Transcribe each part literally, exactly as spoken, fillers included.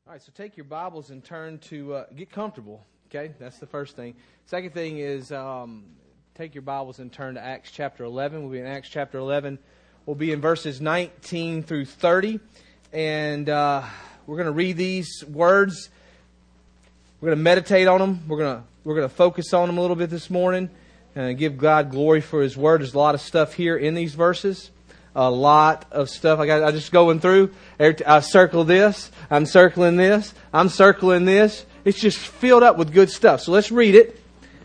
All right, so take your Bibles and turn to, uh, get comfortable, okay? That's the first thing. Second thing is um, take your Bibles and turn to Acts chapter eleven. We'll be in Acts chapter eleven. We'll be in verses nineteen through thirty. And uh, we're going to read these words. We're going to meditate on them. We're going to we're going to focus on them a little bit this morning and give God glory for His Word. There's a lot of stuff here in these verses. A lot of stuff. I got. I just going through. I circle this. I'm circling this. I'm circling this. It's just filled up with good stuff. So let's read it.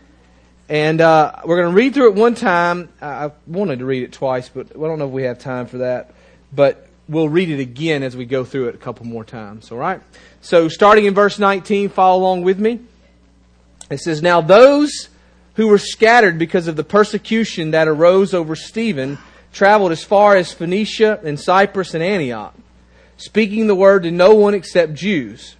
And uh, we're going to read through it one time. I wanted to read it twice, but I don't know if we have time for that. But we'll read it again as we go through it a couple more times. All right. So starting in verse nineteen, follow along with me. It says, "Now those who were scattered because of the persecution that arose over Stephen traveled as far as Phoenicia and Cyprus and Antioch, speaking the word to no one except Jews.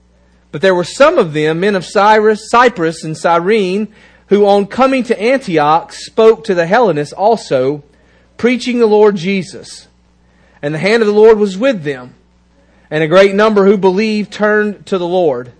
But there were some of them, men of Cyrus, Cyprus and Cyrene, who on coming to Antioch spoke to the Hellenists also, preaching the Lord Jesus. And the hand of the Lord was with them, and a great number who believed turned to the Lord.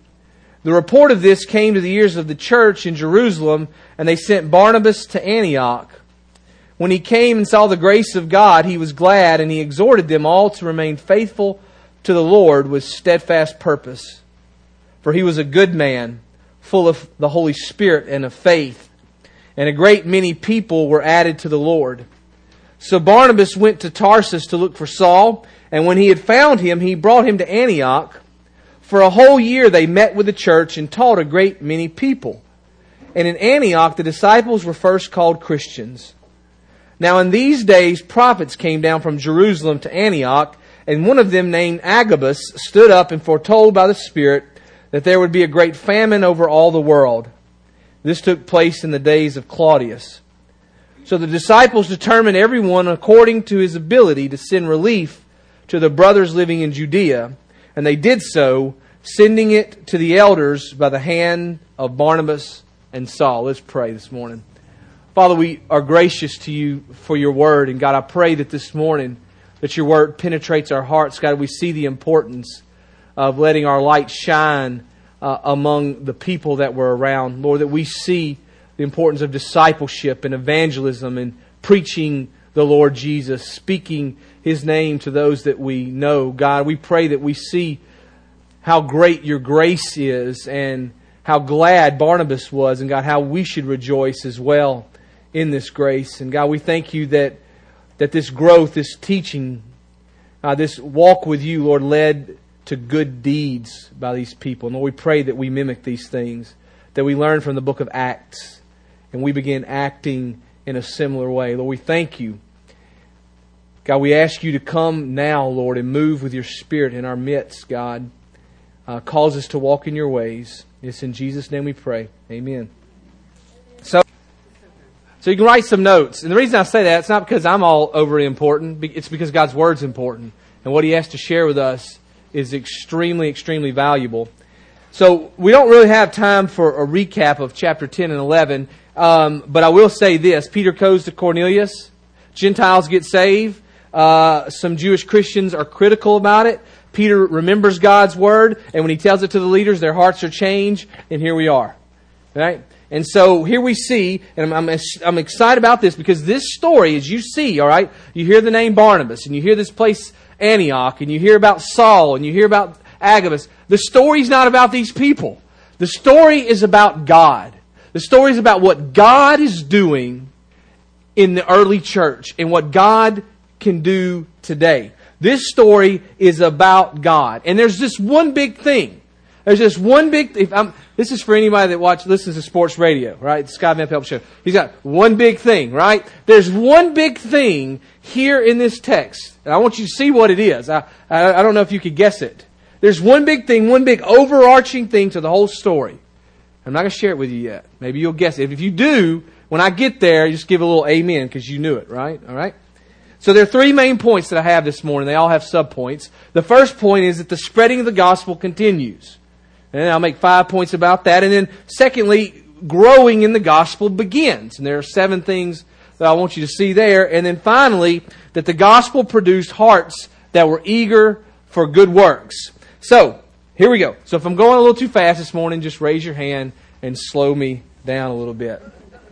The report of this came to the ears of the church in Jerusalem, and they sent Barnabas to Antioch. When he came and saw the grace of God, he was glad, and he exhorted them all to remain faithful to the Lord with steadfast purpose. For he was a good man, full of the Holy Spirit and of faith. And a great many people were added to the Lord. So Barnabas went to Tarsus to look for Saul, and when he had found him, he brought him to Antioch. For a whole year they met with the church and taught a great many people. And in Antioch the disciples were first called Christians. Now in these days prophets came down from Jerusalem to Antioch, and one of them named Agabus stood up and foretold by the Spirit that there would be a great famine over all the world. This took place in the days of Claudius. So the disciples determined everyone according to his ability to send relief to the brothers living in Judea, and they did so, sending it to the elders by the hand of Barnabas and Saul." Let's pray this morning. Father, we are gracious to You for Your Word. And God, I pray that this morning that Your Word penetrates our hearts. God, we see the importance of letting our light shine uh, among the people that we're around. Lord, that we see the importance of discipleship and evangelism and preaching the Lord Jesus, speaking His name to those that we know. God, we pray that we see how great Your grace is and how glad Barnabas was, and God, how we should rejoice as well in this grace. And God, we thank You that that this growth, this teaching, uh, this walk with You, Lord, led to good deeds by these people. And Lord, we pray that we mimic these things, that we learn from the book of Acts, and we begin acting in a similar way. Lord, we thank You. God, we ask You to come now, Lord, and move with Your Spirit in our midst, God. Uh, cause us to walk in Your ways. It's in Jesus' name we pray. Amen. So, so you can write some notes. And the reason I say that, it's not because I'm all overly important. It's because God's Word's important. And what He has to share with us is extremely, extremely valuable. So we don't really have time for a recap of chapter ten and eleven. Um, but I will say this. Peter goes to Cornelius. Gentiles get saved. Uh, some Jewish Christians are critical about it. Peter remembers God's Word. And when he tells it to the leaders, their hearts are changed. And here we are. Right? And so here we see, and I'm, I'm, I'm excited about this because this story, as you see, all right, you hear the name Barnabas, and you hear this place Antioch, and you hear about Saul, and you hear about Agabus. The story's not about these people. The story is about God. The story is about what God is doing in the early church and what God can do today. This story is about God. And there's this one big thing. There's this one big... If I'm, this is for anybody that watch, listens to sports radio, right? The Scott Van Pelt Show. He's got one big thing, right? There's one big thing here in this text. And I want you to see what it is. I, I, I don't know if you could guess it. There's one big thing, one big overarching thing to the whole story. I'm not going to share it with you yet. Maybe you'll guess it. If you do, when I get there, just give a little amen because you knew it, right? All right? So there are three main points that I have this morning. They all have subpoints. The first point is that the spreading of the gospel continues. And I'll make five points about that. And then secondly, growing in the gospel begins. And there are seven things that I want you to see there. And then finally, that the gospel produced hearts that were eager for good works. So, Here we go. So if I'm going a little too fast this morning, just raise your hand and slow me down a little bit.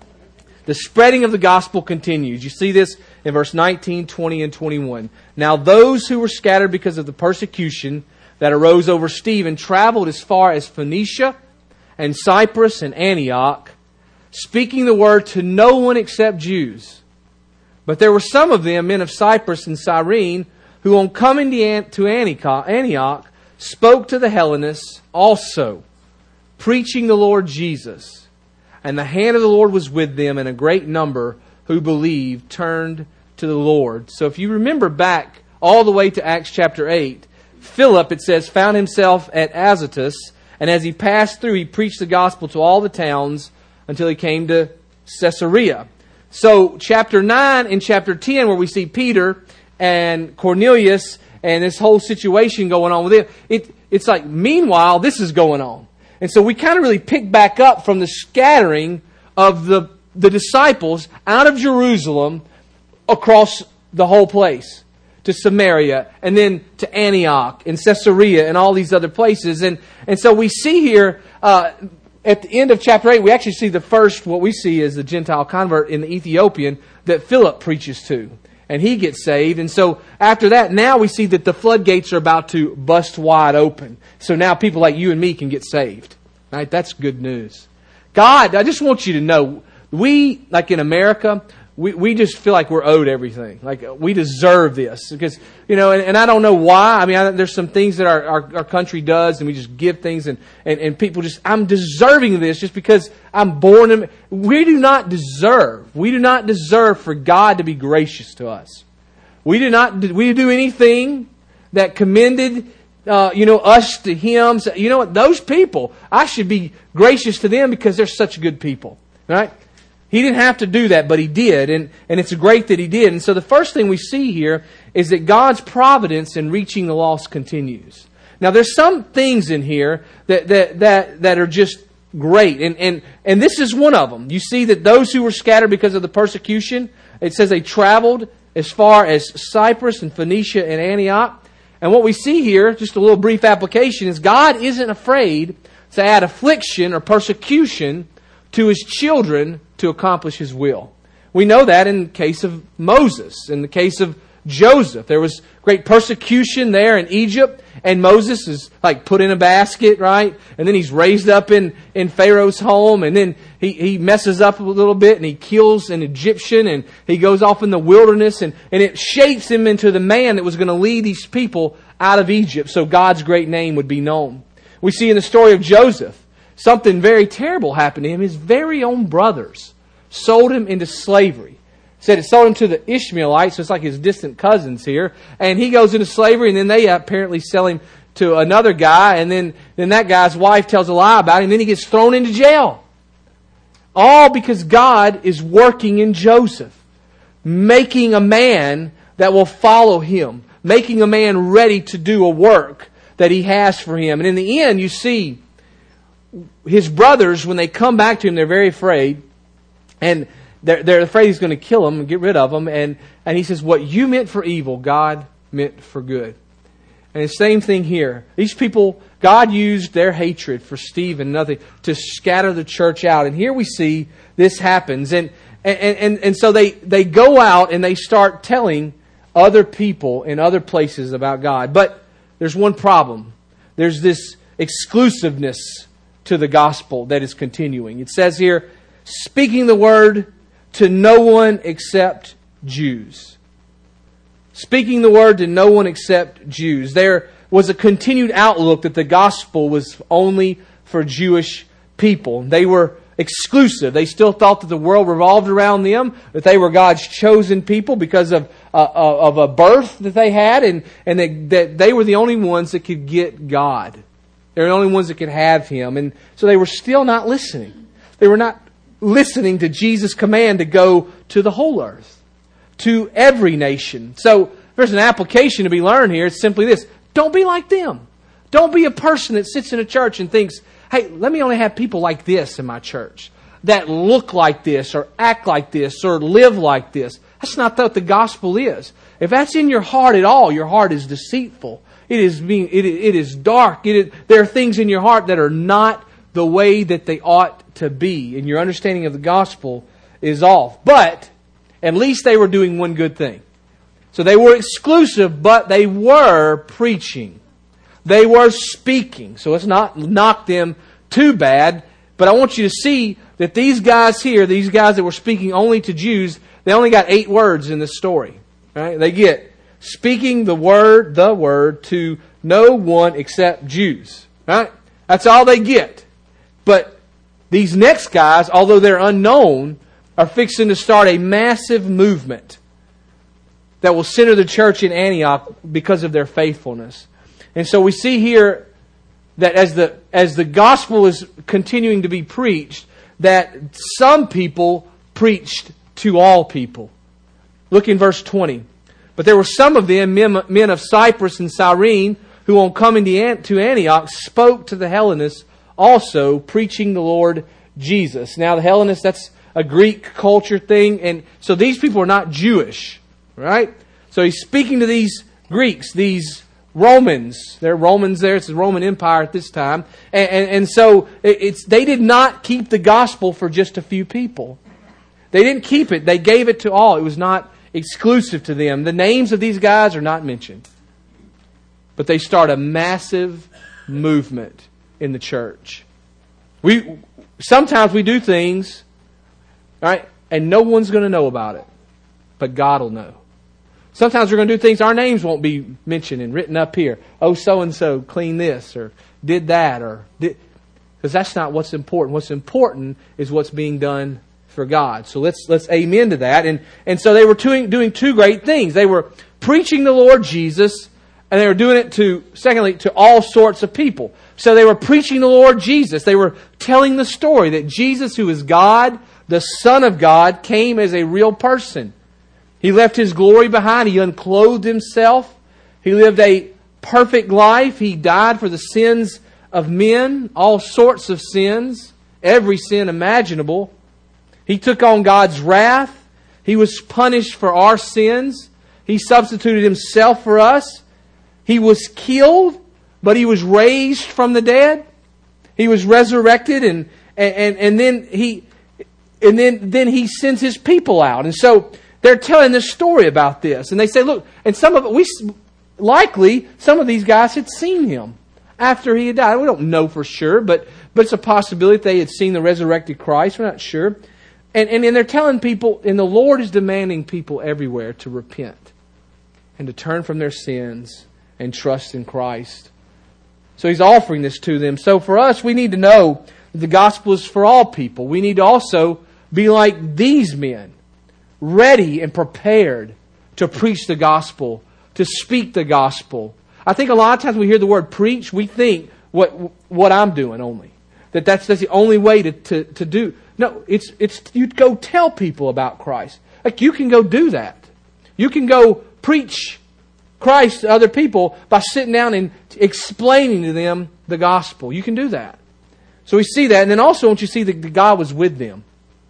The spreading of the gospel continues. You see this in verse nineteen, twenty, and twenty-one. Now those who were scattered because of the persecution that arose over Stephen traveled as far as Phoenicia and Cyprus and Antioch, speaking the word to no one except Jews. But there were some of them, men of Cyprus and Cyrene, who on coming to Antioch spoke to the Hellenists also, preaching the Lord Jesus. And the hand of the Lord was with them, and a great number who believed turned to the Lord. So if you remember back all the way to Acts chapter eight, Philip, it says, found himself at Azotus, and as he passed through, he preached the gospel to all the towns until he came to Caesarea. So chapter nine and chapter ten, where we see Peter and Cornelius and this whole situation going on with it, it it's like, meanwhile, this is going on. And so we kind of really pick back up from the scattering of the, the disciples out of Jerusalem across the whole place to Samaria and then to Antioch and Caesarea and all these other places. And, and so we see here uh, at the end of chapter eight, we actually see the first, what we see is the Gentile convert in the Ethiopian that Philip preaches to. And he gets saved. And so after that, now we see that the floodgates are about to bust wide open. So now people like you and me can get saved. Right? That's good news. God, I just want you to know, we, like in America, we, we just feel like we're owed everything. Like we deserve this. Because, you know, and, and I don't know why. I mean, I, there's some things that our, our, our country does, and we just give things, and, and, and people just, I'm deserving of this just because I'm born in. We do not deserve. We do not deserve for God to be gracious to us. We do not, we do anything that commended, uh, you know, us to Him. So, you know what? Those people, I should be gracious to them because they're such good people. Right? He didn't have to do that, but He did. And, and it's great that He did. And so the first thing we see here is that God's providence in reaching the lost continues. Now there's some things in here that, that, that, that are just great. And, and, and this is one of them. You see that those who were scattered because of the persecution, it says they traveled as far as Cyprus and Phoenicia and Antioch. And what we see here, just a little brief application, is God isn't afraid to add affliction or persecution to His children to accomplish His will. We know that in the case of Moses, in the case of Joseph. There was great persecution there in Egypt, and Moses is like put in a basket, right? And then he's raised up in, in Pharaoh's home, and then he, he messes up a little bit, and he kills an Egyptian, and he goes off in the wilderness, and, and it shapes him into the man that was going to lead these people out of Egypt so God's great name would be known. We see in the story of Joseph, something very terrible happened to him. His very own brothers sold him into slavery. Said it sold him to the Ishmaelites, so it's like his distant cousins here. And he goes into slavery, and then they apparently sell him to another guy, and then, then that guy's wife tells a lie about him, and then he gets thrown into jail. All because God is working in Joseph, making a man that will follow Him, making a man ready to do a work that He has for him. And in the end, you see his brothers, when they come back to him, they're very afraid. And they're, they're afraid he's going to kill them and get rid of them. And, and he says, what you meant for evil, God meant for good. And the same thing here. These people, God used their hatred for Stephen and nothing to scatter the church out. And here we see this happens. And, and, and, and so they, they go out and they start telling other people in other places about God. But there's one problem. There's this exclusiveness to the gospel that is continuing. It says here, speaking the word to no one except Jews. Speaking the word to no one except Jews. There was a continued outlook that the gospel was only for Jewish people. They were exclusive. They still thought that the world revolved around them, that they were God's chosen people because of uh, of a birth that they had, and, and that, that they were the only ones that could get God. They were the only ones that could have Him. And so they were still not listening. They were not listening to Jesus' command to go to the whole earth, to every nation. So there's an application to be learned here. It's simply this. Don't be like them. Don't be a person that sits in a church and thinks, hey, let me only have people like this in my church, that look like this, or act like this, or live like this. That's not what the gospel is. If that's in your heart at all, your heart is deceitful. It is being, it, it is dark. It is, there are things in your heart that are not the way that they ought to be. And your understanding of the gospel is off. But at least they were doing one good thing. So they were exclusive, but they were preaching. They were speaking. So let's not knock them too bad. But I want you to see that these guys here, these guys that were speaking only to Jews, they only got eight words in this story. Right? They get speaking the word, the word, to no one except Jews. Right? That's all they get. But these next guys, although they're unknown, are fixing to start a massive movement that will center the church in Antioch because of their faithfulness. And so we see here that as the as the gospel is continuing to be preached, that some people preached to all people. Look in verse twenty. But there were some of them, men, men of Cyprus and Cyrene, who on coming to Antioch spoke to the Hellenists also, preaching the Lord Jesus. Now the Hellenists, that's a Greek culture thing, and so these people are not Jewish. Right? So he's speaking to these Greeks, these Romans. They're Romans there. It's the Roman Empire at this time. And, and, and so it's they did not keep the gospel for just a few people. They didn't keep it. They gave it to all. It was not exclusive to them. The names of these guys are not mentioned. But they start a massive movement in the church. We sometimes we do things, right, and no one's going to know about it. But God will know. Sometimes we're going to do things, our names won't be mentioned and written up here. Oh, so-and-so cleaned this or did that. or did, Because that's not what's important. What's important is what's being done for God. So let's let's amen to that. And, and so they were doing, doing two great things. They were preaching the Lord Jesus, and they were doing it to, secondly, to all sorts of people. So they were preaching the Lord Jesus. They were telling the story that Jesus, who is God, the Son of God, came as a real person. He left His glory behind. He unclothed Himself. He lived a perfect life. He died for the sins of men, all sorts of sins, every sin imaginable. He took on God's wrath. He was punished for our sins. He substituted Himself for us. He was killed, but He was raised from the dead. He was resurrected, and and and then He and then then He sends His people out. And so they're telling this story about this. And they say, look, and some of it, we likely, some of these guys had seen Him after He had died. We don't know for sure, but, but it's a possibility that they had seen the resurrected Christ. We're not sure. And, and, and they're telling people, and the Lord is demanding people everywhere to repent and to turn from their sins and trust in Christ. So He's offering this to them. So for us, we need to know that the gospel is for all people. We need to also be like these men, ready and prepared to preach the gospel, to speak the gospel. I think a lot of times we hear the word preach, we think what what I'm doing only. That that's, that's the only way to, to, to do. No, it's it's you go tell people about Christ. Like you can go do that. You can go preach Christ to other people by sitting down and explaining to them the gospel. You can do that. So we see that. And then also, don't you see that God was with them?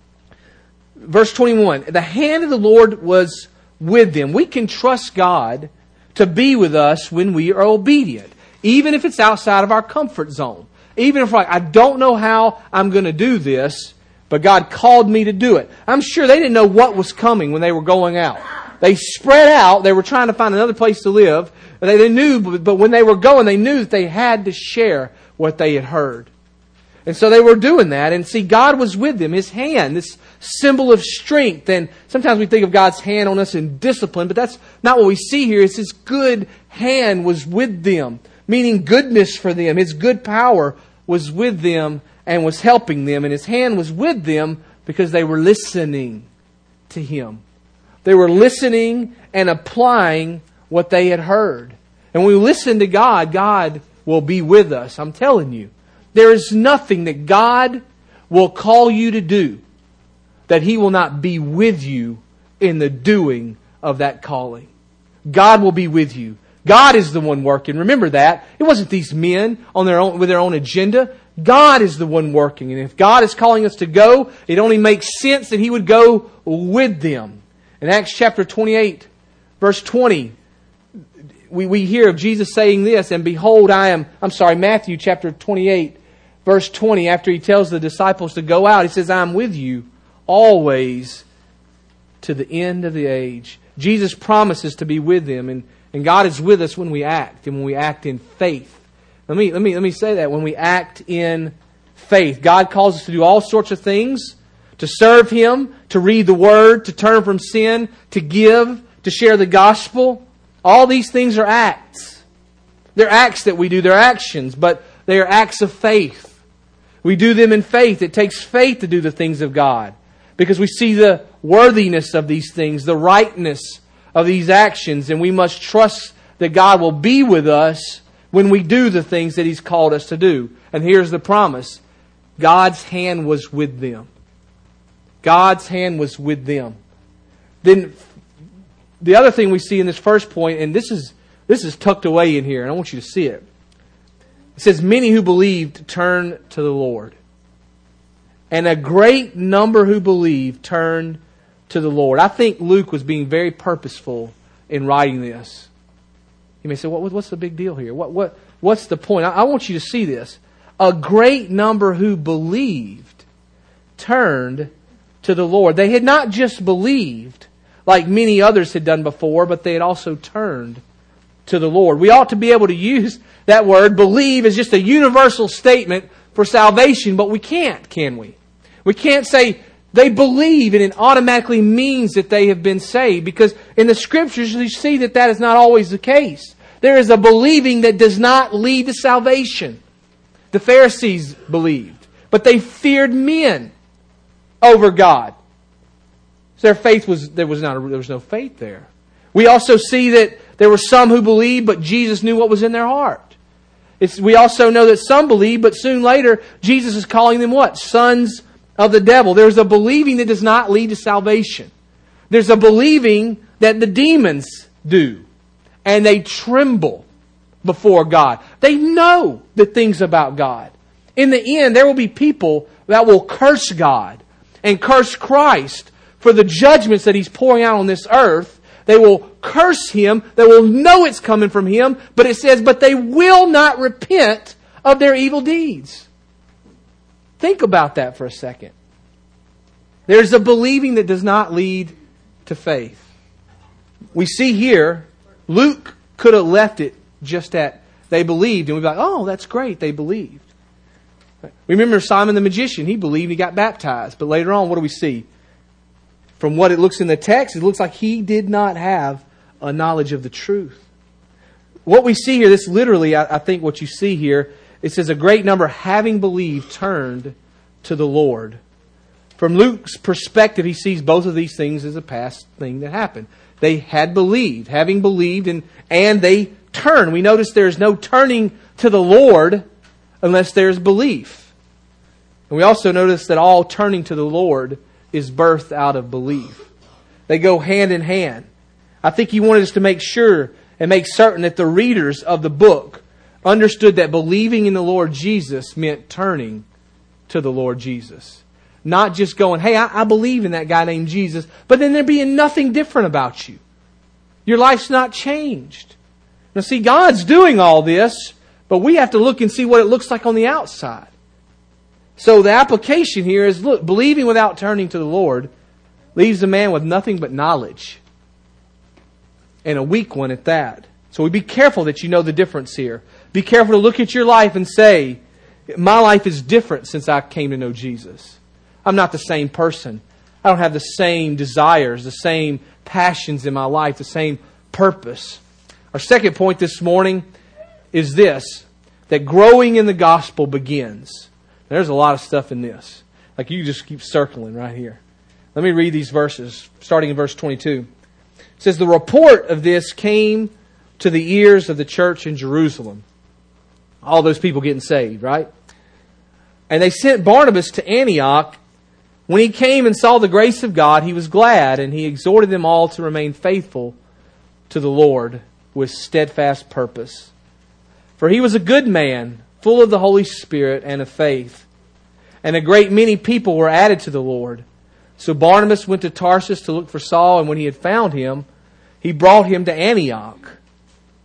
Verse twenty-one, the hand of the Lord was with them. We can trust God to be with us when we are obedient, even if it's outside of our comfort zone. Even if we're like, I don't know how I'm going to do this, but God called me to do it. I'm sure they didn't know what was coming when they were going out. They spread out. They were trying to find another place to live. They, they knew, but when they were going, they knew that they had to share what they had heard. And so they were doing that. And see, God was with them. His hand, this symbol of strength. And sometimes we think of God's hand on us in discipline, but that's not what we see here. It's His good hand was with them, meaning goodness for them. His good power was with them and was helping them. And His hand was with them because they were listening to Him. They were listening and applying what they had heard. And when we listen to God, God will be with us. I'm telling you. There is nothing that God will call you to do that He will not be with you in the doing of that calling. God will be with you. God is the one working. Remember that. It wasn't these men on their own with their own agenda. God is the one working. And if God is calling us to go, it only makes sense that He would go with them. In Acts chapter twenty-eight, verse twenty, we, we hear of Jesus saying this, and behold, I am, I'm sorry, Matthew chapter twenty-eight, verse twenty, after He tells the disciples to go out, He says, I am with you always to the end of the age. Jesus promises to be with them, and, and God is with us when we act, and when we act in faith. Let me, let me, let me say that, when we act in faith. God calls us to do all sorts of things, to serve Him, to read the Word, to turn from sin, to give, to share the gospel. All these things are acts. They're acts that we do. They're actions, but they are acts of faith. We do them in faith. It takes faith to do the things of God, because we see the worthiness of these things, the rightness of these actions, and we must trust that God will be with us when we do the things that He's called us to do. And here's the promise. God's hand was with them. God's hand was with them. Then the other thing we see in this first point, and this is this is tucked away in here, and I want you to see it. It says, many who believed turned to the Lord. And a great number who believed turned to the Lord. I think Luke was being very purposeful in writing this. You may say, what, what's the big deal here? What, what, what's the point? I, I want you to see this. A great number who believed turned to the Lord. They had not just believed like many others had done before, but they had also turned to the Lord. We ought to be able to use that word, believe, as just a universal statement for salvation, but we can't, can we? We can't say they believe and it automatically means that they have been saved, because in the Scriptures you see that that is not always the case. There is a believing that does not lead to salvation. The Pharisees believed, but they feared men over God. So their faith was, there was not a, there was no faith there. We also see that there were some who believed, but Jesus knew what was in their heart. It's, we also know that some believed, but soon later Jesus is calling them what? Sons of the devil. There's a believing that does not lead to salvation. There's a believing that the demons do, and they tremble before God. They know the things about God. In the end, there will be people that will curse God and curse Christ for the judgments that He's pouring out on this earth. They will curse Him. They will know it's coming from Him. But it says, but they will not repent of their evil deeds. Think about that for a second. There's a believing that does not lead to faith. We see here, Luke could have left it just at they believed. And we'd be like, oh, that's great, they believed. Remember Simon the magician. He believed, he got baptized. But later on, what do we see? From what it looks in the text, it looks like he did not have a knowledge of the truth. What we see here, this literally, I, I think what you see here, it says a great number, having believed, turned to the Lord. From Luke's perspective, he sees both of these things as a past thing that happened. They had believed, having believed, and, and they turned. We notice there is no turning to the Lord unless there is belief. And we also notice that all turning to the Lord is birthed out of belief. They go hand in hand. I think He wanted us to make sure and make certain that the readers of the book understood that believing in the Lord Jesus meant turning to the Lord Jesus. Not just going, hey, I, I believe in that guy named Jesus, but then there being nothing different about you. Your life's not changed. Now see, God's doing all this, but we have to look and see what it looks like on the outside. So the application here is, look, believing without turning to the Lord leaves a man with nothing but knowledge. And a weak one at that. So we be careful that you know the difference here. Be careful to look at your life and say, my life is different since I came to know Jesus. I'm not the same person. I don't have the same desires, the same passions in my life, the same purpose. Our second point this morning is this, that growing in the gospel begins. There's a lot of stuff in this. Like you just keep circling right here. Let me read these verses, starting in verse twenty-two. It says, the report of this came to the ears of the church in Jerusalem. All those people getting saved, right? And they sent Barnabas to Antioch. When he came and saw the grace of God, he was glad, and he exhorted them all to remain faithful to the Lord with steadfast purpose. For he was a good man, full of the Holy Spirit and of faith. And a great many people were added to the Lord. So Barnabas went to Tarsus to look for Saul, and when he had found him, he brought him to Antioch.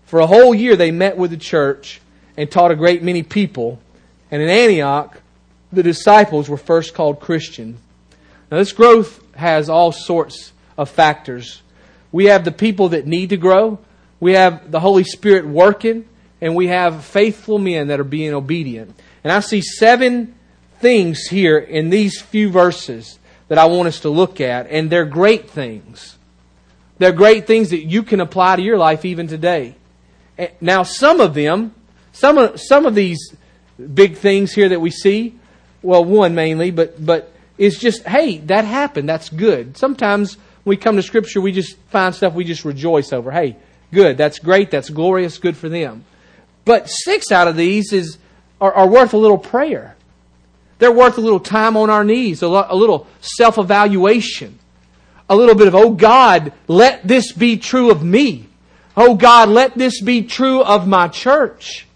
For a whole year they met with the church and taught a great many people. And in Antioch, the disciples were first called Christian. Now this growth has all sorts of factors. We have the people that need to grow. We have the Holy Spirit working. And we have faithful men that are being obedient. And I see seven things here in these few verses that I want us to look at. And they're great things. They're great things that you can apply to your life even today. Now some of them, some of, some of these big things here that we see, well, one mainly, but but it's just, hey, that happened. That's good. Sometimes when we come to Scripture, we just find stuff we just rejoice over. Hey, good. That's great. That's glorious. Good for them. But six out of these is are, are worth a little prayer. They're worth a little time on our knees, a, lo- a little self-evaluation, a little bit of, oh God, let this be true of me. Oh God, let this be true of my church.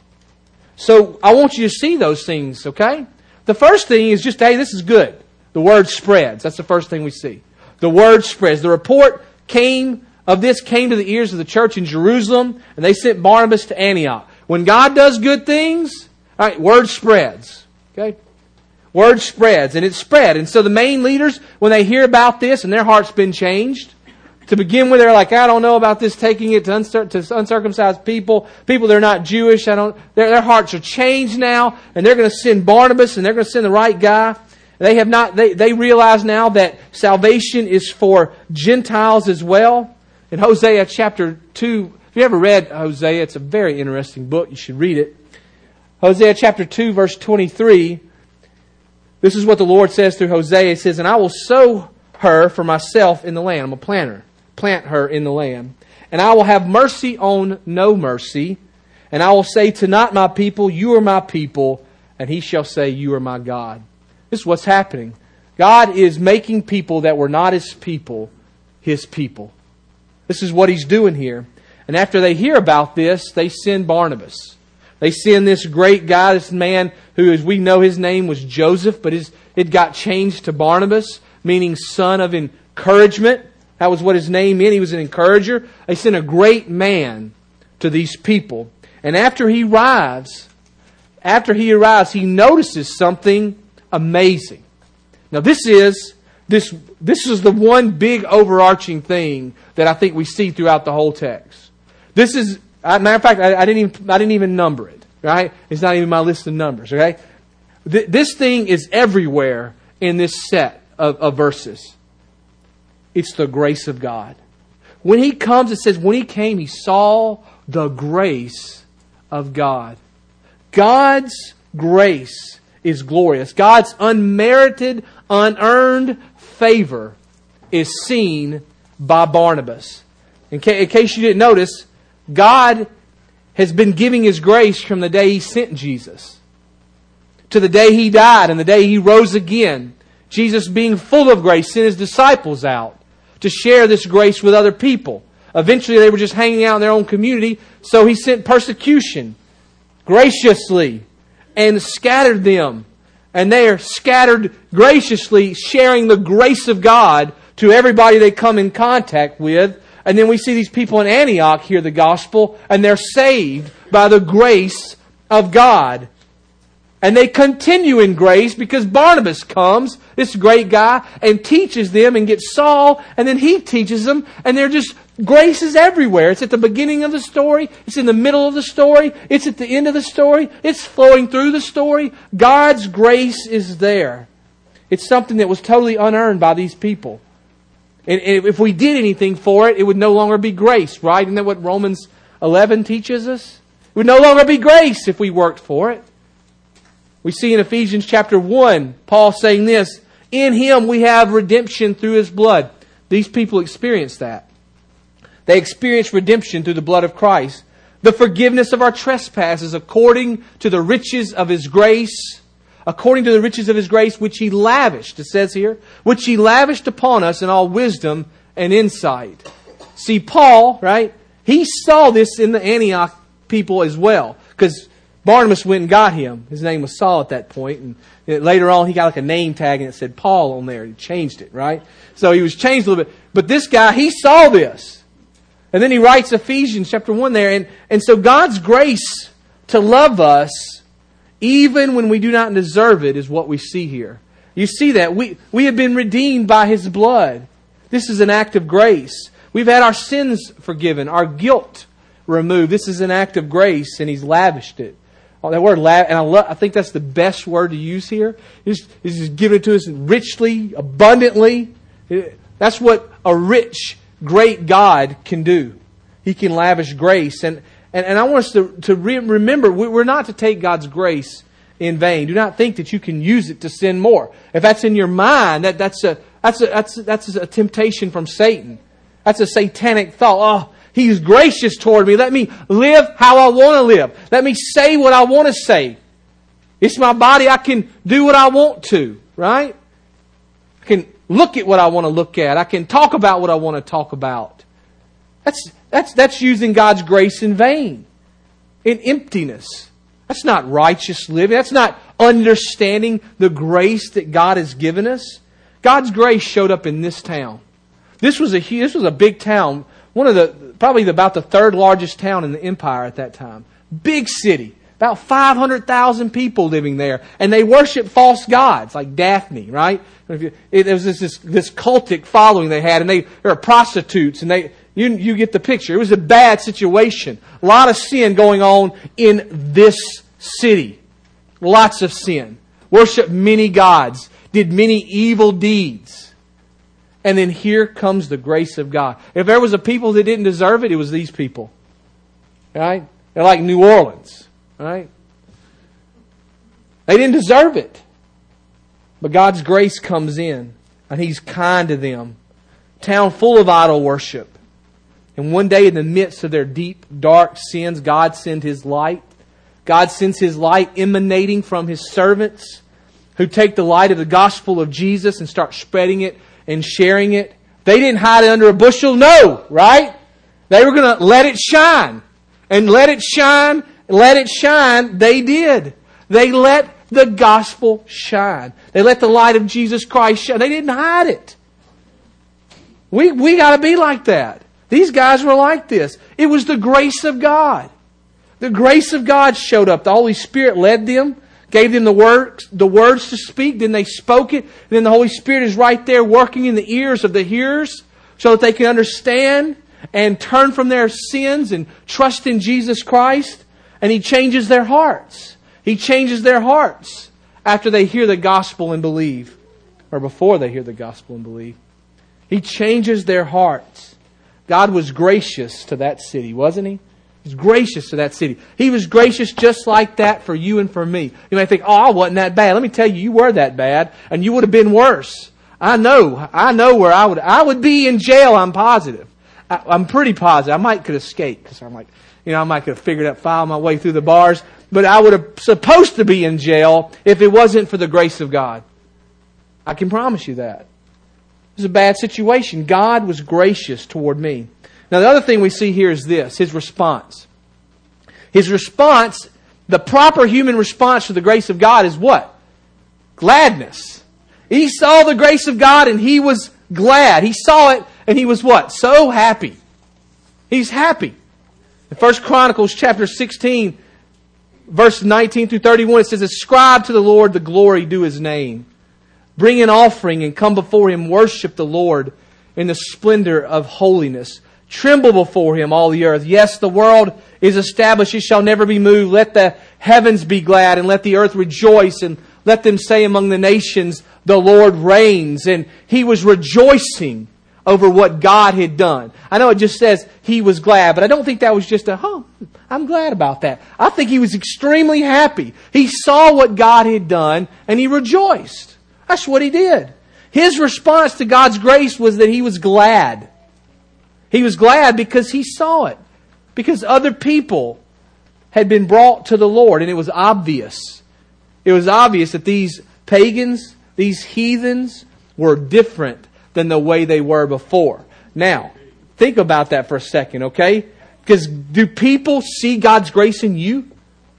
So I want you to see those things, okay? The first thing is just, hey, this is good. The word spreads. That's the first thing we see. The word spreads. The report came of this came to the ears of the church in Jerusalem, and they sent Barnabas to Antioch. When God does good things, all right, word spreads. Okay? Word spreads, and it spread. And so the main leaders, when they hear about this, and their heart's been changed, to begin with, they're like, I don't know about this, taking it to, uncir- to uncircumcised people, people that are not Jewish. I don't. Their, their hearts are changed now, and they're going to send Barnabas, and they're going to send the right guy. They have not. They, they realize now that salvation is for Gentiles as well. In Hosea chapter two, if you ever read Hosea, it's a very interesting book. You should read it. Hosea chapter two, verse twenty-three. This is what the Lord says through Hosea. It says, "And I will sow her for myself in the land." I'm a planter. Plant her in the land. "And I will have mercy on no mercy. And I will say to not my people, you are my people. And he shall say, you are my God." This is what's happening. God is making people that were not His people, His people. This is what He's doing here. And after they hear about this, they send Barnabas. They send this great guy, this man who, as we know, his name was Joseph, but his, it got changed to Barnabas, meaning son of encouragement. That was what his name meant. He was an encourager. They sent a great man to these people. And after he arrives, after he arrives, he notices something amazing. Now this is this this is the one big overarching thing that I think we see throughout the whole text. This is, matter of fact, I, I didn't even I didn't even number it. Right? It's not even my list of numbers. Okay, Th- this thing is everywhere in this set of, of verses. It's the grace of God. When He comes, it says, when He came, He saw the grace of God. God's grace is glorious. God's unmerited, unearned favor is seen by Barnabas. In, ca- in case you didn't notice, God has been giving His grace from the day He sent Jesus to the day He died and the day He rose again. Jesus, being full of grace, sent His disciples out to share this grace with other people. Eventually they were just hanging out in their own community, so He sent persecution graciously and scattered them. And they are scattered graciously, sharing the grace of God to everybody they come in contact with. And then we see these people in Antioch hear the gospel, and they're saved by the grace of God. And they continue in grace because Barnabas comes, this great guy, and teaches them and gets Saul, and then he teaches them, and they're just, grace is everywhere. It's at the beginning of the story. It's in the middle of the story. It's at the end of the story. It's flowing through the story. God's grace is there. It's something that was totally unearned by these people. And if we did anything for it, it would no longer be grace, right? Isn't that what Romans eleven teaches us? It would no longer be grace if we worked for it. We see in Ephesians chapter one, Paul saying this, in Him we have redemption through His blood. These people experienced that. They experienced redemption through the blood of Christ. The forgiveness of our trespasses according to the riches of His grace. According to the riches of His grace, which He lavished, it says here, which He lavished upon us in all wisdom and insight. See, Paul, right, he saw this in the Antioch people as well. Because Barnabas went and got him. His name was Saul at that point. And later on, he got like a name tag and it said Paul on there. He changed it, right? So he was changed a little bit. But this guy, he saw this. And then he writes Ephesians chapter one there. And, and so God's grace to love us, even when we do not deserve it, is what we see here. You see that. We, we have been redeemed by His blood. This is an act of grace. We've had our sins forgiven, our guilt removed. This is an act of grace, and He's lavished it. Oh, that word, lav- and I, love, I think that's the best word to use here. He's, he's just given it to us richly, abundantly. That's what a rich, great God can do. He can lavish grace. And, and, and I want us to, to re- remember, we're not to take God's grace in vain. Do not think that you can use it to sin more. If that's in your mind, that, that's, a, that's, a, that's, a, that's a temptation from Satan. That's a satanic thought. Oh, He's gracious toward me. Let me live how I want to live. Let me say what I want to say. It's my body. I can do what I want to. Right? I can look at what I want to look at. I can talk about what I want to talk about. That's, that's, that's using God's grace in vain. In emptiness. That's not righteous living. That's not understanding the grace that God has given us. God's grace showed up in this town. This was a this was a big town. One of the probably about the third largest town in the empire at that time. Big city, about five hundred thousand people living there, and they worship false gods like Daphne. Right? It was this this, this cultic following they had, and they, they were prostitutes, and they you you get the picture. It was a bad situation. A lot of sin going on in this city. Lots of sin. Worshipped many gods. Did many evil deeds. And then here comes the grace of God. If there was a people that didn't deserve it, it was these people. Right? They're like New Orleans. Right? They didn't deserve it. But God's grace comes in. And He's kind to them. Town full of idol worship. And one day in the midst of their deep, dark sins, God sends His light. God sends His light emanating from His servants who take the light of the gospel of Jesus and start spreading it and sharing it. They didn't hide it under a bushel. No, right? They were going to let it shine. And let it shine, let it shine. They did. They let the gospel shine. They let the light of Jesus Christ shine. They didn't hide it. We, we got to be like that. These guys were like this. It was the grace of God. The grace of God showed up. The Holy Spirit led them. Gave them the words, the words to speak. Then they spoke it. And then the Holy Spirit is right there working in the ears of the hearers so that they can understand and turn from their sins and trust in Jesus Christ. And He changes their hearts. He changes their hearts after they hear the gospel and believe. Or before they hear the gospel and believe. He changes their hearts. God was gracious to that city, wasn't He? He was gracious to that city. He was gracious just like that for you and for me. You may think, oh, I wasn't that bad. Let me tell you, you were that bad, and you would have been worse. I know. I know where I would. I would be in jail, I'm positive. I, I'm pretty positive. I might could escape, because I'm like, you know, I might could have figured out, filed my way through the bars, but I would have supposed to be in jail if it wasn't for the grace of God. I can promise you that. It was a bad situation. God was gracious toward me. Now, the other thing we see here is this, His response. His response, the proper human response to the grace of God is what? Gladness. He saw the grace of God and he was glad. He saw it and he was what? So happy. He's happy. In First Chronicles chapter sixteen, verse nineteen through thirty-one, it says, ascribe to the Lord the glory due His name. Bring an offering and come before Him. Worship the Lord in the splendor of holiness. Tremble before Him, all the earth. Yes, the world is established. It shall never be moved. Let the heavens be glad and let the earth rejoice. And let them say among the nations, the Lord reigns. And He was rejoicing over what God had done. I know it just says He was glad, but I don't think that was just a, oh, I'm glad about that. I think He was extremely happy. He saw what God had done and He rejoiced. That's what He did. His response to God's grace was that He was glad. He was glad because He saw it. Because other people had been brought to the Lord. And it was obvious. It was obvious that these pagans, these heathens, were different than the way they were before. Now, think about that for a second, okay? Because do people see God's grace in you?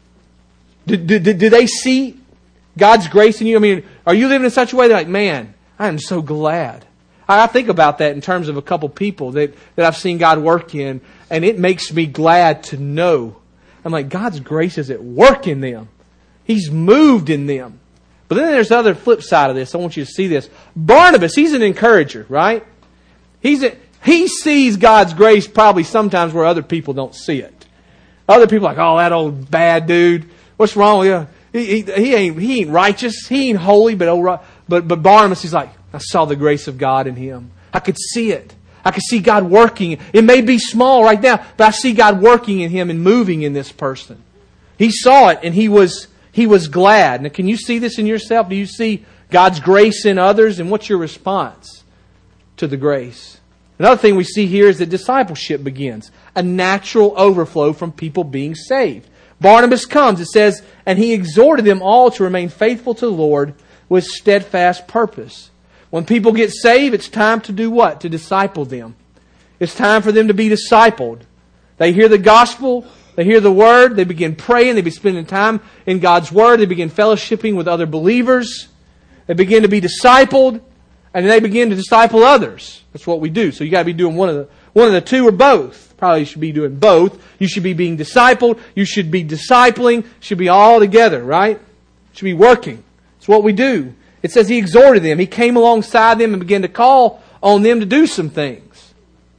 Do, do, do they see God's grace in you? I mean, are you living in such a way that like, man, I am so glad. I think about that in terms of a couple people that, that I've seen God work in, and it makes me glad to know. I'm like, God's grace is at work in them. He's moved in them. But then there's the other flip side of this. I want you to see this. Barnabas, he's an encourager, right? He's a, he sees God's grace probably sometimes where other people don't see it. Other people are like, oh, that old bad dude. What's wrong with you? He, he, he ain't he ain't righteous. He ain't holy. But oh, but but Barnabas, he's like, I saw the grace of God in him. I could see it. I could see God working. It may be small right now, but I see God working in him and moving in this person. He saw it and he was he was glad. Now, can you see this in yourself? Do you see God's grace in others? And what's your response to the grace? Another thing we see here is that discipleship begins. A natural overflow from people being saved. Barnabas comes, it says, and he exhorted them all to remain faithful to the Lord with steadfast purpose. When people get saved, it's time to do what? To disciple them. It's time for them to be discipled. They hear the gospel, they hear the word, they begin praying, they begin spending time in God's word, they begin fellowshipping with other believers, they begin to be discipled, and they begin to disciple others. That's what we do. So you got to be doing one of the one of the two or both. Probably you should be doing both. You should be being discipled. You should be discipling. Should be all together, right? Should be working. It's what we do. It says he exhorted them. He came alongside them and began to call on them to do some things.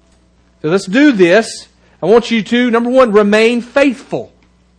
So let's do this. I want you to, number one, remain faithful.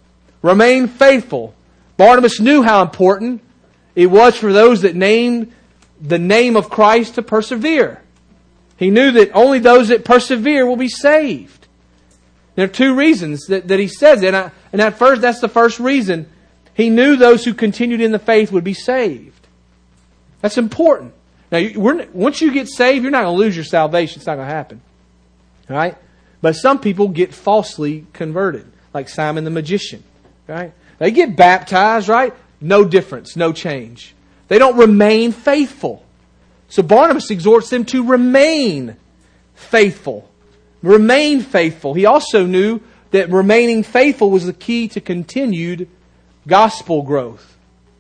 Remain faithful. Barnabas knew how important it was for those that named the name of Christ to persevere. He knew that only those that persevere will be saved. There are two reasons that, that he says it. And, I, and at first, that's the first reason. He knew those who continued in the faith would be saved. That's important. Now, you, we're, once you get saved, you're not going to lose your salvation. It's not going to happen. All right? But some people get falsely converted, like Simon the magician. Right? They get baptized, right? No difference, no change. They don't remain faithful. So Barnabas exhorts them to remain faithful. Remain faithful. He also knew that remaining faithful was the key to continued gospel growth.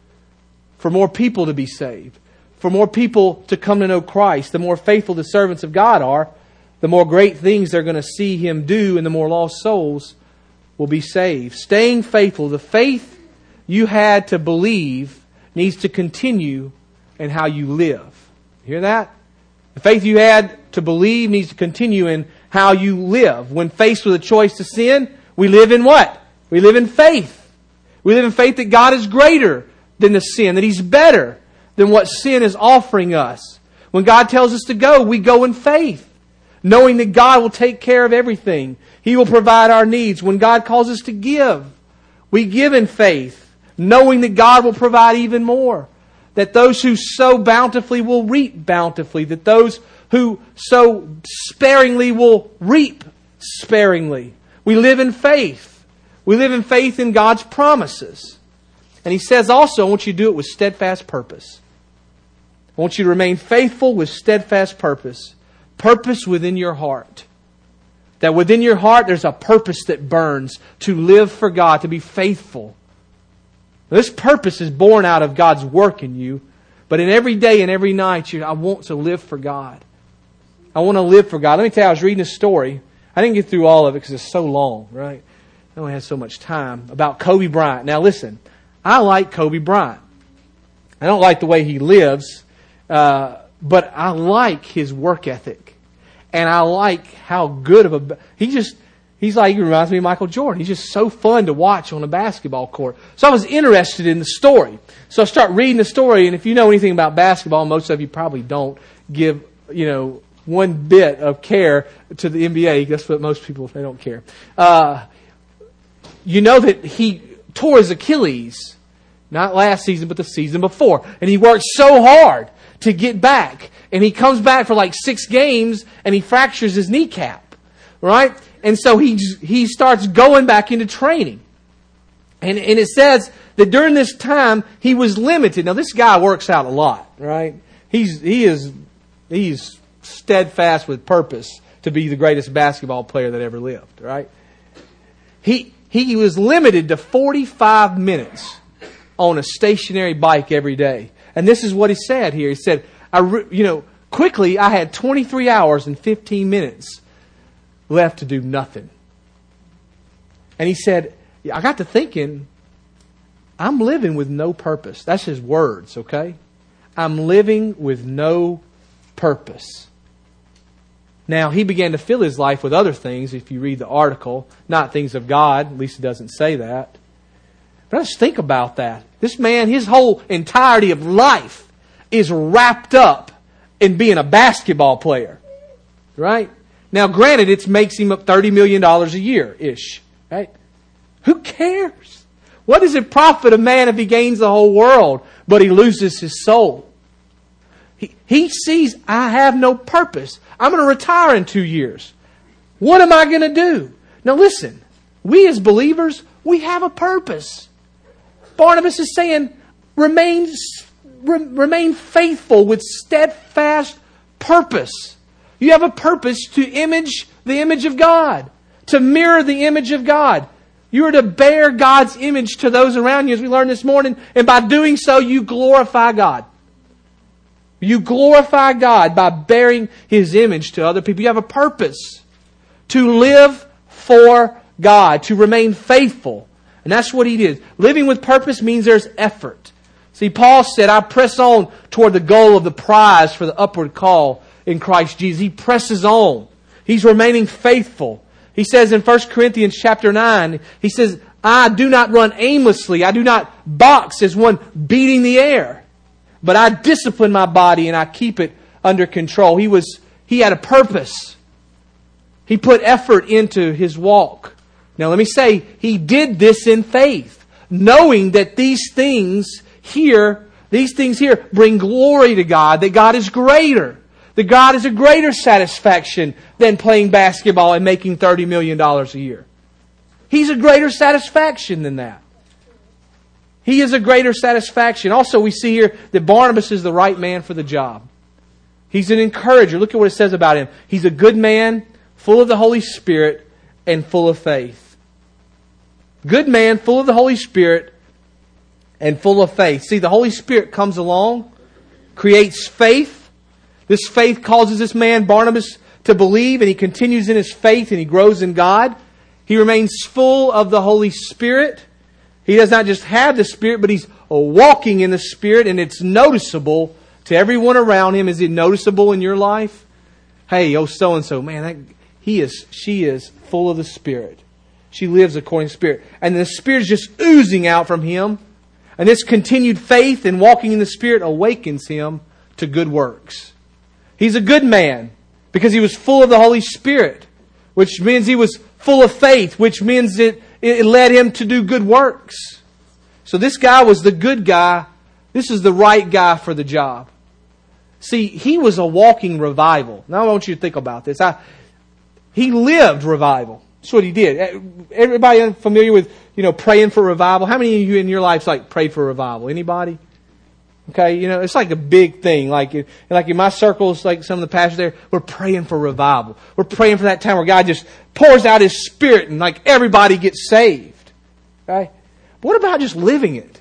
For more people to be saved. For more people to come to know Christ. The more faithful the servants of God are, the more great things they're going to see Him do, and the more lost souls will be saved. Staying faithful. The faith you had to believe needs to continue in how you live. Hear that? The faith you had to believe needs to continue in how you live. When faced with a choice to sin, we live in what? We live in faith. We live in faith that God is greater than the sin, that He's better than what sin is offering us. When God tells us to go, we go in faith, knowing that God will take care of everything. He will provide our needs. When God calls us to give, we give in faith, knowing that God will provide even more. That those who sow bountifully will reap bountifully. That those who sow sparingly will reap sparingly. We live in faith. We live in faith in God's promises. And He says also, I want you to do it with steadfast purpose. I want you to remain faithful with steadfast purpose. Purpose within your heart. That within your heart there's a purpose that burns to live for God, to be faithful. This purpose is born out of God's work in you. But in every day and every night, you, I want to live for God. I want to live for God. Let me tell you, I was reading a story. I didn't get through all of it because it's so long, right? I only had so much time. About Kobe Bryant. Now listen, I like Kobe Bryant. I don't like the way he lives, uh, but I like his work ethic. And I like how good of a... He just... He's like, he reminds me of Michael Jordan. He's just so fun to watch on a basketball court. So I was interested in the story. So I start reading the story, and if you know anything about basketball, most of you probably don't give, you know, one bit of care to the N B A. That's what most people, they don't care. Uh, you know that he tore his Achilles, not last season, but the season before. And he worked so hard to get back. And he comes back for like six games, and he fractures his kneecap. Right? And so he he starts going back into training. And, and it says that during this time, he was limited. Now, this guy works out a lot, right? He's he is he's steadfast with purpose to be the greatest basketball player that ever lived, right? He he was limited to forty-five minutes on a stationary bike every day. And this is what he said here. He said, I re, you know, Quickly, I had twenty-three hours and fifteen minutes left to do nothing. And he said, I got to thinking, I'm living with no purpose. That's his words, okay? I'm living with no purpose. Now, he began to fill his life with other things, if you read the article. Not things of God, at least it doesn't say that. But let's think about that. This man, his whole entirety of life is wrapped up in being a basketball player. Right? Now, granted, it makes him up thirty million dollars a year-ish. Right? Who cares? What does it profit a man if he gains the whole world, but he loses his soul? He, he sees, I have no purpose. I'm going to retire in two years. What am I going to do? Now listen, we as believers, we have a purpose. Barnabas is saying, remain, re, remain faithful with steadfast purpose. You have a purpose to image the image of God, to mirror the image of God. You are to bear God's image to those around you, as we learned this morning. And by doing so, you glorify God. You glorify God by bearing His image to other people. You have a purpose to live for God, to remain faithful. And that's what he did. Living with purpose means there's effort. See, Paul said, I press on toward the goal of the prize for the upward call in Christ Jesus. He presses on. He's remaining faithful. He says in First Corinthians chapter nine, he says, I do not run aimlessly. I do not box as one beating the air. But I discipline my body and I keep it under control. He was, he had a purpose. He put effort into his walk. Now let me say, he did this in faith, knowing that these things here, these things here bring glory to God, that God is greater. That God is a greater satisfaction than playing basketball and making thirty million dollars a year. He's a greater satisfaction than that. He is a greater satisfaction. Also, we see here that Barnabas is the right man for the job. He's an encourager. Look at what it says about him. He's a good man, full of the Holy Spirit, and full of faith. Good man, full of the Holy Spirit, and full of faith. See, the Holy Spirit comes along, creates faith. This faith causes this man, Barnabas, to believe, and he continues in his faith and he grows in God. He remains full of the Holy Spirit. He does not just have the Spirit, but he's walking in the Spirit, and it's noticeable to everyone around him. Is it noticeable in your life? Hey, oh, so-and-so, man, that, he is, she is full of the Spirit. She lives according to the Spirit. And the Spirit is just oozing out from him. And this continued faith and walking in the Spirit awakens him to good works. He's a good man because he was full of the Holy Spirit, which means he was full of faith, which means it, it led him to do good works. So this guy was the good guy. This is the right guy for the job. See, he was a walking revival. Now I want you to think about this. I, he lived revival. That's what he did. Everybody familiar with, you know, praying for revival? How many of you in your life like prayed for revival? Anybody? Okay, you know, it's like a big thing. Like, like in my circles, like some of the pastors there, we're praying for revival. We're praying for that time where God just pours out His Spirit and like everybody gets saved. Okay? But what about just living it?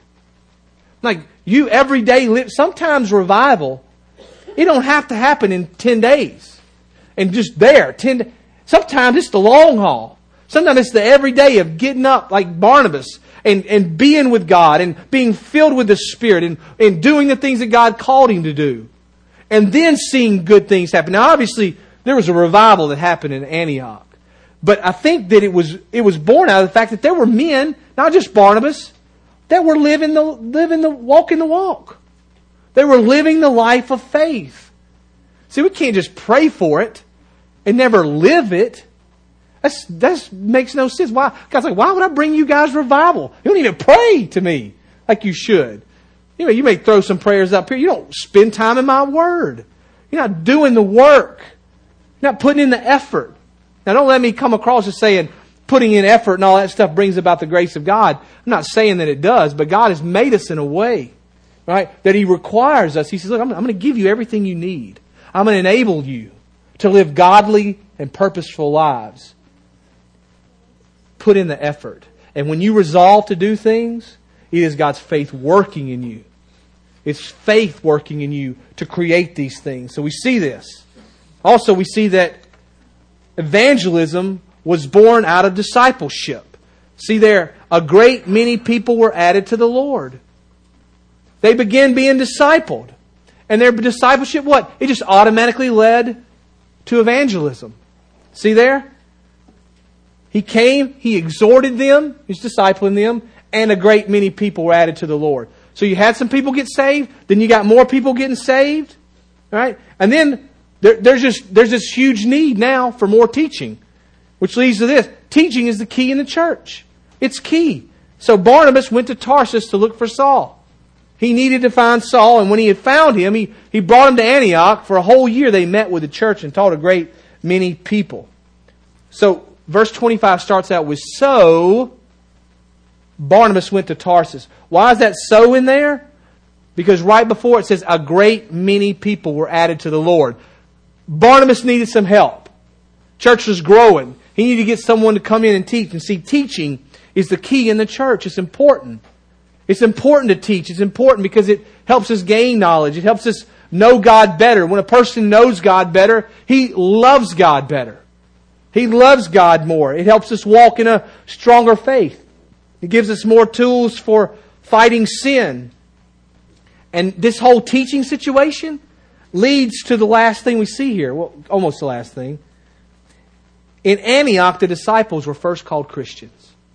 Like you every day live. Sometimes revival, it don't have to happen in ten days. And just there, ten. Sometimes it's the long haul. Sometimes it's the everyday of getting up like Barnabas. And, and being with God and being filled with the Spirit and, and doing the things that God called him to do. And then seeing good things happen. Now obviously there was a revival that happened in Antioch. But I think that it was it was born out of the fact that there were men, not just Barnabas, that were living the living the walking the walk. They were living the life of faith. See, we can't just pray for it and never live it. That's, that makes no sense. Why? God's like, why would I bring you guys revival? You don't even pray to me like you should. You know, you may throw some prayers up here. You don't spend time in my Word. You're not doing the work. You're not putting in the effort. Now, don't let me come across as saying putting in effort and all that stuff brings about the grace of God. I'm not saying that it does, but God has made us in a way, right, that He requires us. He says, look, I'm, I'm going to give you everything you need. I'm going to enable you to live godly and purposeful lives. Put in the effort. And when you resolve to do things, it is God's faith working in you. It's faith working in you to create these things. So we see this. Also, we see that evangelism was born out of discipleship. See there, a great many people were added to the Lord. They began being discipled. And their discipleship, what? It just automatically led to evangelism. See there? He came, He exhorted them, He's discipling them, and a great many people were added to the Lord. So you had some people get saved, then you got more people getting saved. Right? And then there, there's just there's this huge need now for more teaching. Which leads to this. Teaching is the key in the church. It's key. So Barnabas went to Tarsus to look for Saul. He needed to find Saul, and when he had found him, he, he brought him to Antioch. For a whole year they met with the church and taught a great many people. So verse twenty-five starts out with, so Barnabas went to Tarsus. Why is that so in there? Because right before it says, a great many people were added to the Lord. Barnabas needed some help. Church was growing. He needed to get someone to come in and teach. And see, teaching is the key in the church. It's important. It's important to teach. It's important because it helps us gain knowledge. It helps us know God better. When a person knows God better, he loves God better. He loves God more. It helps us walk in a stronger faith. It gives us more tools for fighting sin. And this whole teaching situation leads to the last thing we see here. Well, almost the last thing. In Antioch, the disciples were first called Christians.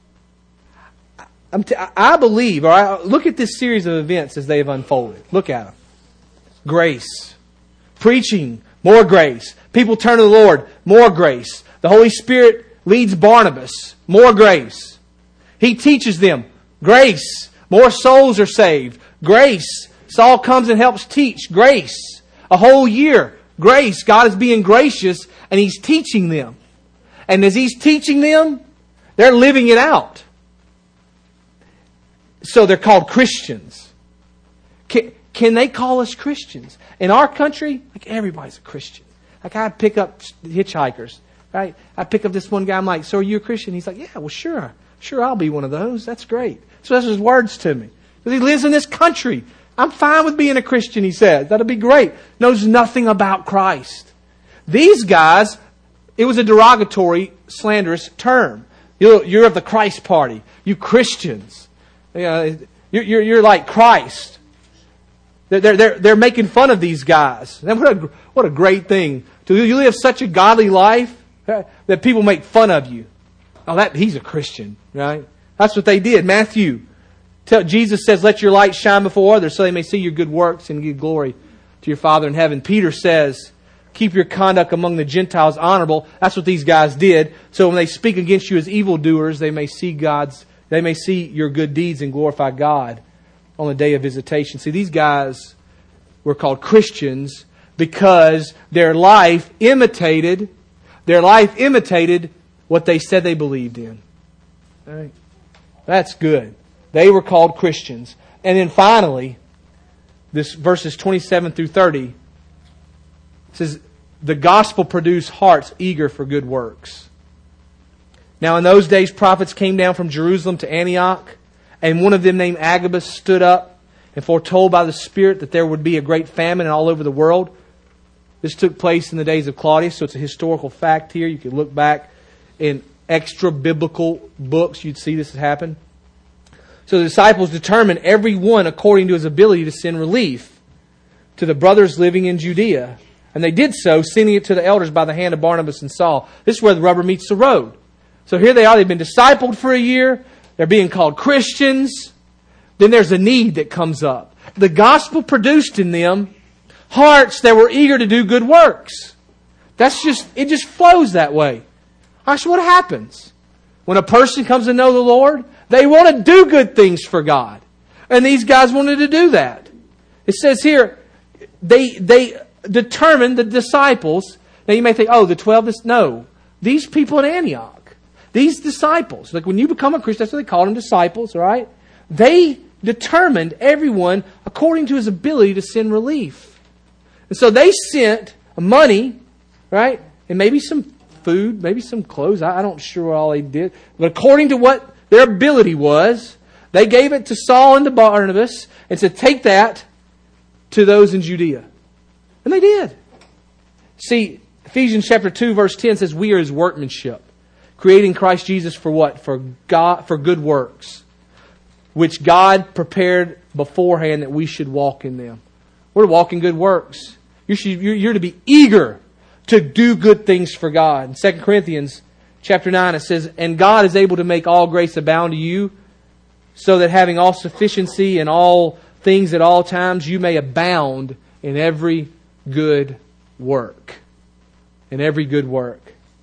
I'm t- I believe, or I look at this series of events as they have unfolded. Look at them. Grace. Preaching. More grace. People turn to the Lord. More grace. The Holy Spirit leads Barnabas. More grace. He teaches them. Grace. More souls are saved. Grace. Saul comes and helps teach. Grace. A whole year. Grace. God is being gracious and He's teaching them. And as He's teaching them, they're living it out. So they're called Christians. Can, can they call us Christians? In our country, like everybody's a Christian. Like I pick up hitchhikers, right? I pick up this one guy, I'm like, so are you a Christian? He's like, yeah, well sure. Sure, I'll be one of those. That's great. So that's his words to me. Because he lives in this country. I'm fine with being a Christian, he says. That'll be great. Knows nothing about Christ. These guys, it was a derogatory, slanderous term. You're, you're of the Christ party. You Christians. You know, you're, you're, you're like Christ. They're, they're, they're making fun of these guys. And what a, what a great thing. To you live such a godly life that people make fun of you. Oh, that he's a Christian, right? That's what they did. Matthew, tell, Jesus says, let your light shine before others so they may see your good works and give glory to your Father in heaven. Peter says, keep your conduct among the Gentiles honorable. That's what these guys did. So when they speak against you as evildoers, they may see God's They may see your good deeds and glorify God on the day of visitation. See, these guys were called Christians because their life imitated, their life imitated what they said they believed in. All right. That's good. They were called Christians. And then finally, this verses twenty-seven through thirty says, the gospel produced hearts eager for good works. Now in those days prophets came down from Jerusalem to Antioch, and one of them named Agabus stood up and foretold by the Spirit that there would be a great famine all over the world. This took place in the days of Claudius, so it's a historical fact here. You can look back in extra biblical books, you'd see this happen. So the disciples determined every one according to his ability to send relief to the brothers living in Judea. And they did so, sending it to the elders by the hand of Barnabas and Saul. This is where the rubber meets the road. So here they are, they've been discipled for a year. They're being called Christians. Then there's a need that comes up. The gospel produced in them hearts that were eager to do good works. That's just, it just flows that way. That's what happens. When a person comes to know the Lord, they want to do good things for God. And these guys wanted to do that. It says here, they they determined, the disciples. Now you may think, oh, the twelve, this, no. These people in Antioch. These disciples, like when you become a Christian, that's what they call them, disciples, right? They determined everyone according to his ability to send relief. And so they sent money, right? And maybe some food, maybe some clothes. I, I don't sure all they did. But according to what their ability was, they gave it to Saul and to Barnabas and said, take that to those in Judea. And they did. See, Ephesians chapter two verse ten says we are His workmanship, creating Christ Jesus for what? For God, for good works, which God prepared beforehand that we should walk in them. We're to walk in good works. You should, you're, you're to be eager to do good things for God. In Second Corinthians chapter nine it says, and God is able to make all grace abound to you, so that having all sufficiency in all things at all times, you may abound in every good work. In every good work.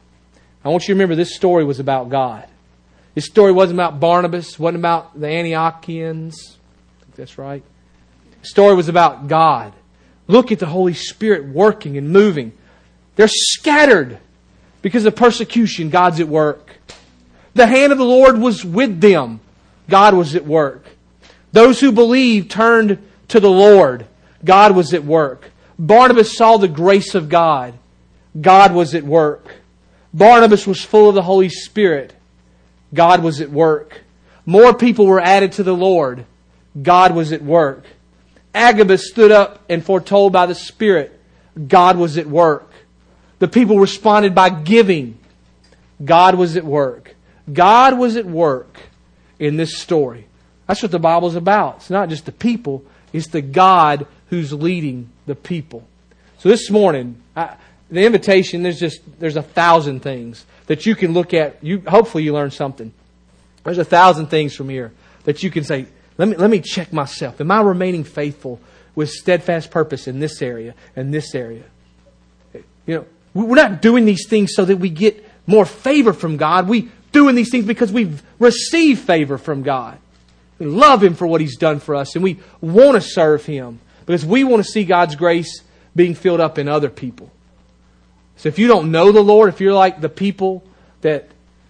I want you to remember this story was about God. This story wasn't about Barnabas, wasn't about the Antiochians. I think that's right. The story was about God. Look at the Holy Spirit working and moving. They're scattered because of persecution. God's at work. The hand of the Lord was with them. God was at work. Those who believed turned to the Lord. God was at work. Barnabas saw the grace of God. God was at work. Barnabas was full of the Holy Spirit. God was at work. More people were added to the Lord. God was at work. Agabus stood up and foretold by the Spirit. God was at work. The people responded by giving. God was at work. God was at work in this story. That's what the Bible's about. It's not just the people. It's the God who's leading the people. So this morning, I, the invitation, there's just there's a thousand things that you can look at. You hopefully you learn something. There's a thousand things from here that you can say, let me let me check myself. Am I remaining faithful with steadfast purpose in this area and this area? You know, we're not doing these things so that we get more favor from God. We doing these things because we've received favor from God. We love Him for what He's done for us, and we want to serve Him because we want to see God's grace being filled up in other people. So if you don't know the Lord, if you're like the people that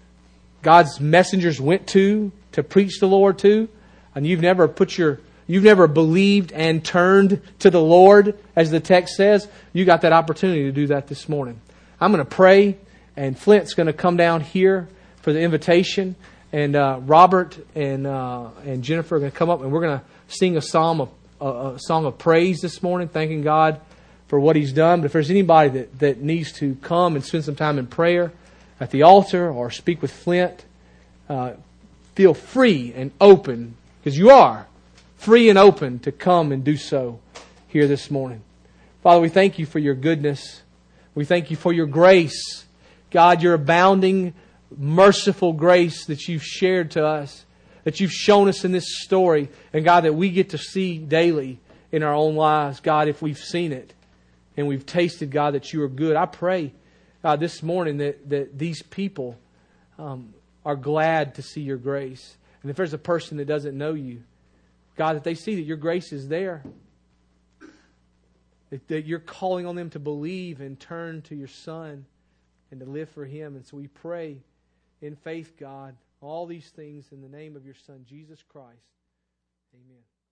God's messengers went to to preach the Lord to, and you've never put your you've never believed and turned to the Lord, as the text says, you got that opportunity to do that this morning. I'm going to pray, and Flint's going to come down here for the invitation, and uh, Robert and uh, and Jennifer are going to come up, and we're going to sing a psalm of a, a song of praise this morning, thanking God for what He's done. But if there's anybody that, that needs to come and spend some time in prayer at the altar or speak with Flint, uh, feel free and open, because you are free and open to come and do so here this morning. Father, we thank You for Your goodness. We thank You for Your grace. God, Your abounding, merciful grace that You've shared to us, that You've shown us in this story, and God, that we get to see daily in our own lives, God, if we've seen it and we've tasted, God, that You are good. I pray, God, this morning that, that these people um, are glad to see Your grace. And if there's a person that doesn't know You, God, that they see that Your grace is there, that, that You're calling on them to believe and turn to Your Son and to live for Him. And so we pray in faith, God, all these things in the name of Your Son, Jesus Christ. Amen.